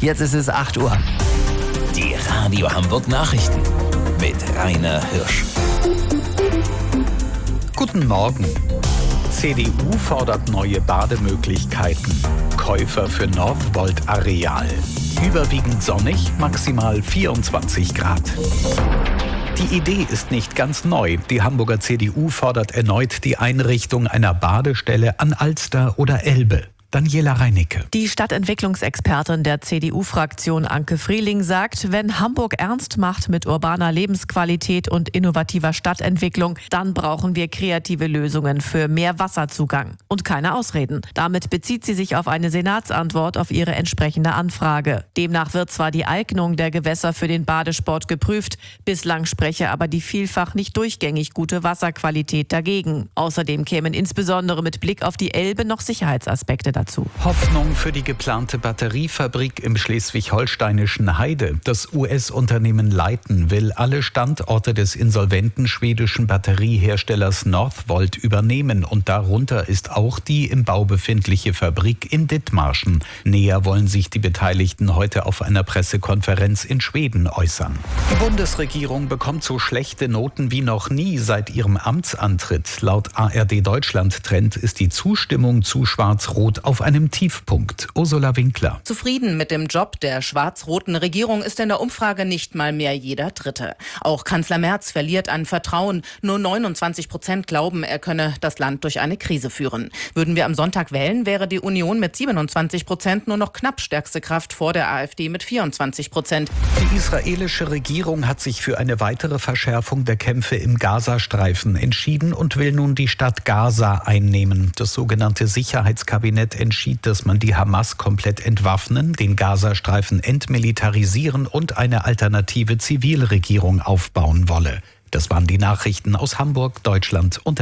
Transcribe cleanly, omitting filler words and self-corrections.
Jetzt ist es 8 Uhr. Die Radio Hamburg Nachrichten mit Rainer Hirsch. Guten Morgen. CDU fordert neue Bademöglichkeiten. Käufer für Northvolt-Areal. Überwiegend sonnig, maximal 24 Grad. Die Idee ist nicht ganz neu. Die Hamburger CDU fordert erneut die Einrichtung einer Badestelle an Alster oder Elbe. Daniela Reinicke. Die Stadtentwicklungsexpertin der CDU-Fraktion Anke Frieling sagt, wenn Hamburg ernst macht mit urbaner Lebensqualität und innovativer Stadtentwicklung, dann brauchen wir kreative Lösungen für mehr Wasserzugang. Und keine Ausreden. Damit bezieht sie sich auf eine Senatsantwort auf ihre entsprechende Anfrage. Demnach wird zwar die Eignung der Gewässer für den Badesport geprüft, bislang spreche aber die vielfach nicht durchgängig gute Wasserqualität dagegen. Außerdem kämen insbesondere mit Blick auf die Elbe noch Sicherheitsaspekte dazu. Hoffnung für die geplante Batteriefabrik im schleswig-holsteinischen Heide. Das US-Unternehmen Leiten will alle Standorte des insolventen schwedischen Batterieherstellers Northvolt übernehmen und darunter ist auch die im Bau befindliche Fabrik in Dithmarschen. Näher wollen sich die Beteiligten heute auf einer Pressekonferenz in Schweden äußern. Die Bundesregierung bekommt so schlechte Noten wie noch nie seit ihrem Amtsantritt. Laut ARD Deutschland Trend ist die Zustimmung zu Schwarz-Rot auf einem Tiefpunkt. Ursula Winkler. Zufrieden mit dem Job der schwarz-roten Regierung ist in der Umfrage nicht mal mehr jeder Dritte. Auch Kanzler Merz verliert an Vertrauen. Nur 29% glauben, er könne das Land durch eine Krise führen. Würden wir am Sonntag wählen, wäre die Union mit 27% nur noch knapp stärkste Kraft vor der AfD mit 24%. Die israelische Regierung hat sich für eine weitere Verschärfung der Kämpfe im Gazastreifen entschieden und will nun die Stadt Gaza einnehmen. Das sogenannte Sicherheitskabinett entschied, dass man die Hamas komplett entwaffnen, den Gazastreifen entmilitarisieren und eine alternative Zivilregierung aufbauen wolle. Das waren die Nachrichten aus Hamburg, Deutschland und